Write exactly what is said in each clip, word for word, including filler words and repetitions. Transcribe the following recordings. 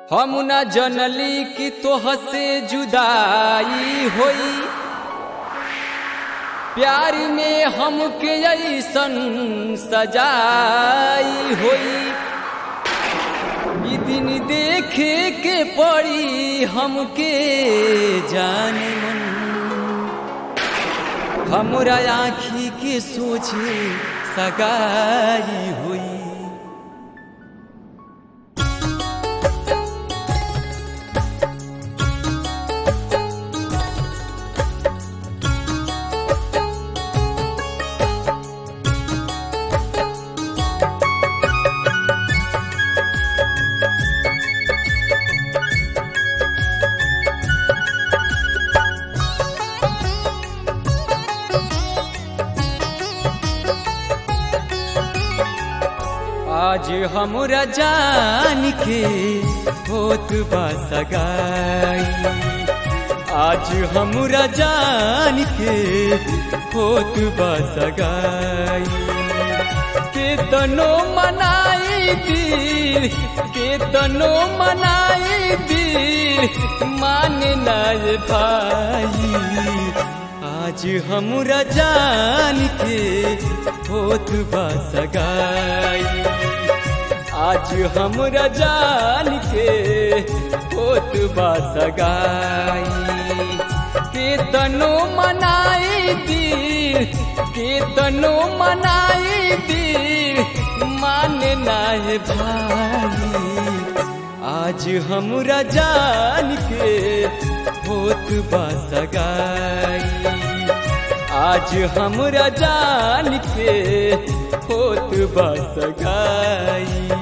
हम न जनली कि तोह से जुदाई होई, प्यार में हमके ऐसन सजाई होई। ई दिन देखे के पड़ी हमके जान मन, हमरा आँखी के सोचे सगाई हुई। आज हमरा जान के होत बा सगाई, आज हमरा जान के होत बा सगाई। केतनो मनाई दिल, केतनो मनाई दिल, माने ना ये भाई। आज हमरा जान के होत बा सगाई, आज हमरा जान के होत बा सगाई। केतनो मनाई दिल, केतनो मनाई दिल, माने ना ये भाई। आज हमरा जान के होत बा सगाई, आज हमरा जान के होत बा सगाई।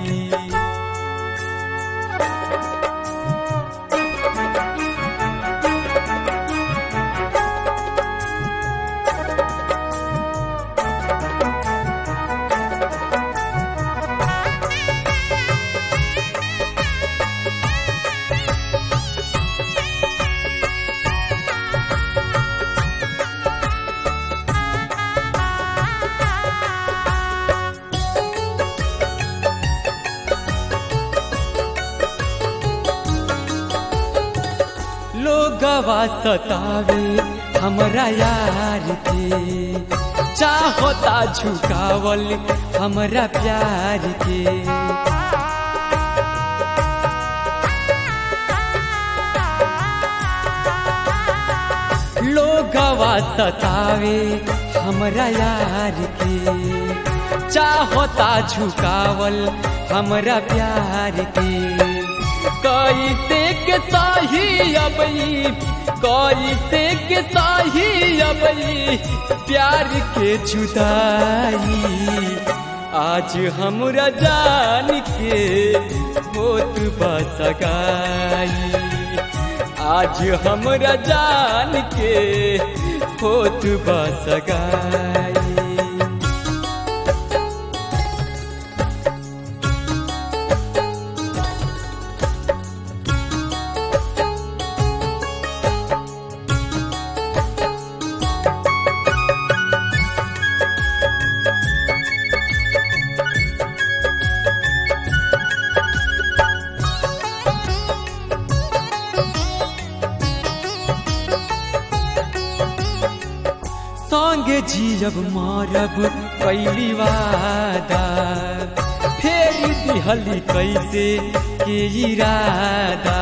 लोगवा सतावे हमरा यार के, चाहता झुकावल हमरा प्यार के। लोगवा सतावे हमरा यार के, चाहता झुकावल हमरा प्यार के। कैसे के साही अबई, कैसे के साही अबई, प्यार के जुदाई। आज हमरा जान के होत बा सगाई, आज हमरा जान के होत बा सगाई। संगे जियब मरब कैली वादा, फेर दिहली कैसे के इरादा।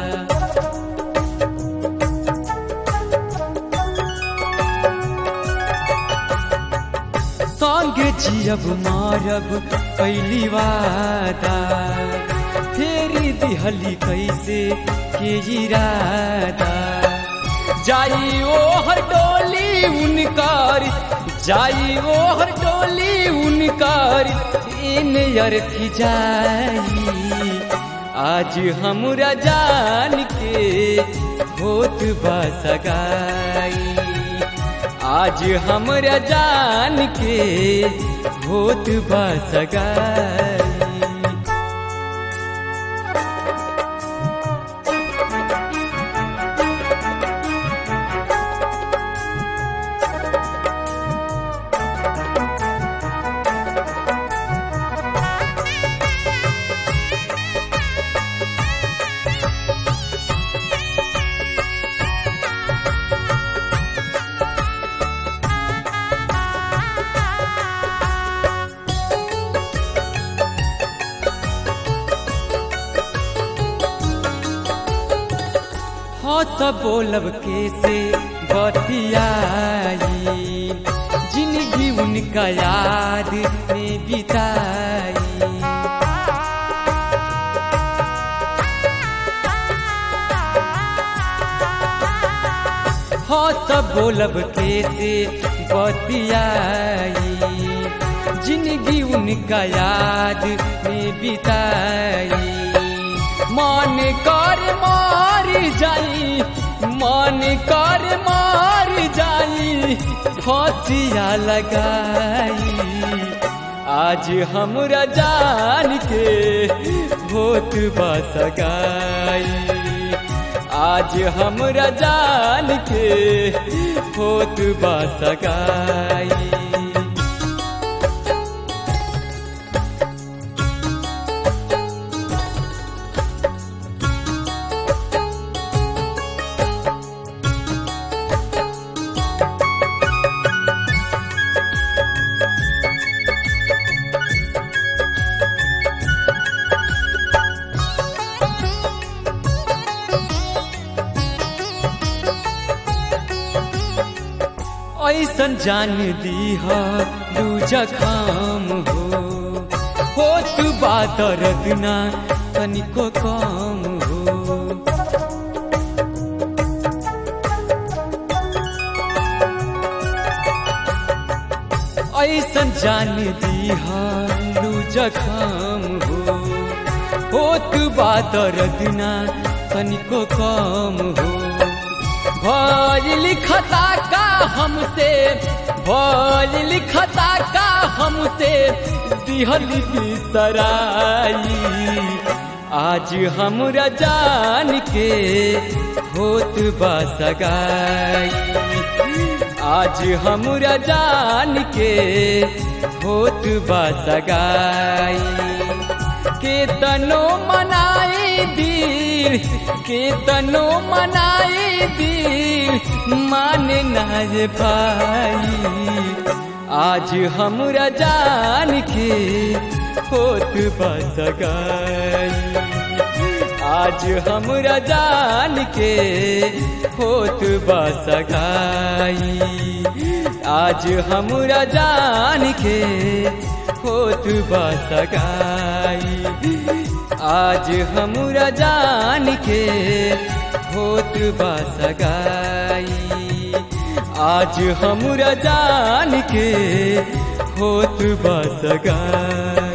संगे जियब मरब कैली वादा, फेर दिहली कैसे के इरादा। जाई ओ हर डोली उनकार, जाई ओ हर डोली उनकार, इन अर्थी जाई। आज हमरा जान के होत बा सगाई, आज हमरा जान के होत बा सगाई। सब बोलब कैसे बतियाई, जिंदगी उनका याद में बिताई। हाँ सब बोलब कैसे बतियाई, जिंदगी उनका याद में बिताई। मन कर मार जाई, मन कर मार जाई, फांसिया लगाई। आज हमरा जान के होत बा सगाई, आज हमरा जान के होत बा सगाई। ऐसन जान दीहा दू जखाम हो, हो तू बात रदना तनिको काम हो। ऐसन जान दीहा दू जखाम हो, हो तू बात रदना तनिको काम हो। भइल लिखता का हमसे, भइल लिखता का हमसे दिहल बिसराई। आज हमरा जान के होत बा सगाई, आज हमरा जान के होत बा सगाई। केतनो मनाई दिल, केतनो मनाई दिल, माने ना ये भाई। आज हमरा जान के होत बा सगाई, आज हमरा जान के होत बा सगाई। आज हमरा जान के होत बा सगाई, आज हमरा जान के होत बा सगाई। आज हमरा जान के होत बा सगाई।